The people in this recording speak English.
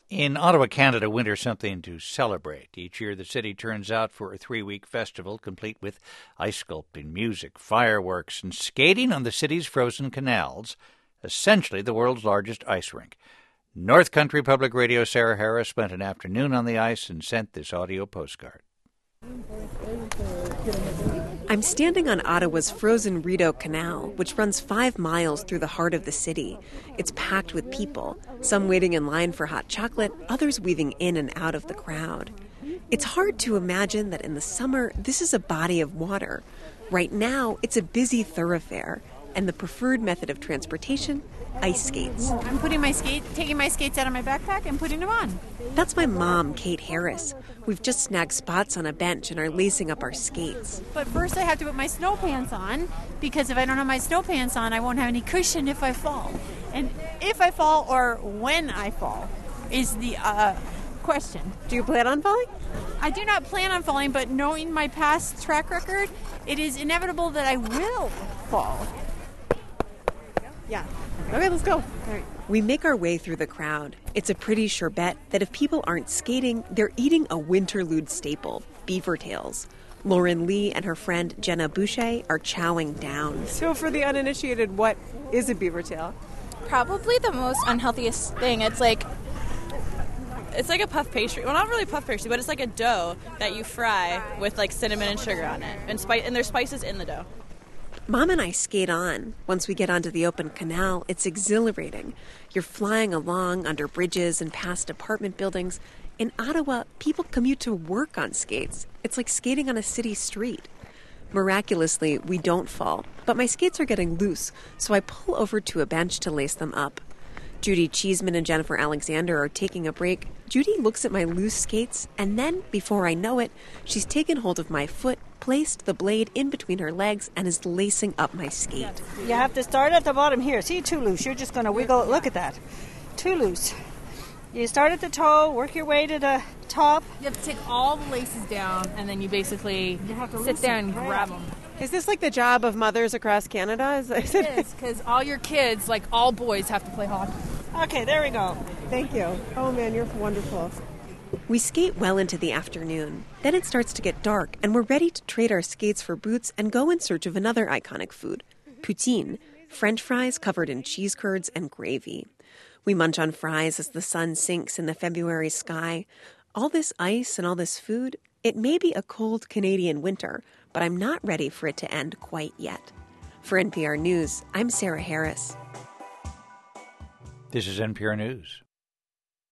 In Ottawa, Canada, winter's something to celebrate. Each year, the city turns out for a 3-week festival complete with ice sculpting, music, fireworks, and skating on the city's frozen canals, essentially the world's largest ice rink. North Country Public Radio Sarah Harris spent an afternoon on the ice and sent this audio postcard. I'm standing on Ottawa's frozen Rideau Canal, which runs 5 miles through the heart of the city. It's packed with people, some waiting in line for hot chocolate, others weaving in and out of the crowd. It's hard to imagine that in the summer, this is a body of water. Right now, it's a busy thoroughfare, and the preferred method of transportation, ice skates. I'm taking my skates out of my backpack and putting them on. That's my mom, Kate Harris. We've just snagged spots on a bench and are lacing up our skates. But first I have to put my snow pants on, because if I don't have my snow pants on, I won't have any cushion if I fall. And if I fall or when I fall is the question. Do you plan on falling? I do not plan on falling, but knowing my past track record, it is inevitable that I will fall. Yeah. Okay, let's go. All right. We make our way through the crowd. It's a pretty sure bet that if people aren't skating, they're eating a Winterlude staple, beaver tails. Lauren Lee and her friend Jenna Boucher are chowing down. So for the uninitiated, what is a beaver tail? Probably the most unhealthiest thing. It's like a puff pastry. Well, not really puff pastry, but it's like a dough that you fry with like cinnamon and sugar on it. And there's spices in the dough. Mom and I skate on. Once we get onto the open canal, it's exhilarating. You're flying along under bridges and past apartment buildings. In Ottawa, people commute to work on skates. It's like skating on a city street. Miraculously, we don't fall, but my skates are getting loose, so I pull over to a bench to lace them up. Judy Cheeseman and Jennifer Alexander are taking a break. Judy looks at my loose skates, and then, before I know it, she's taken hold of my foot, placed the blade in between her legs, and is lacing up my skate. You have to start at the bottom here. See, too loose. You're just going to wiggle. Look at that. Too loose. You start at the toe, work your way to the top. You have to take all the laces down, and then you basically sit there and grab them. Is this like the job of mothers across Canada? It is, because all your kids, like all boys, have to play hockey. Okay, there we go. Thank you. Oh, man, you're wonderful. We skate well into the afternoon. Then it starts to get dark, and we're ready to trade our skates for boots and go in search of another iconic food, poutine, French fries covered in cheese curds and gravy. We munch on fries as the sun sinks in the February sky. All this ice and all this food, it may be a cold Canadian winter, but I'm not ready for it to end quite yet. For NPR News, I'm Sarah Harris. This is NPR News.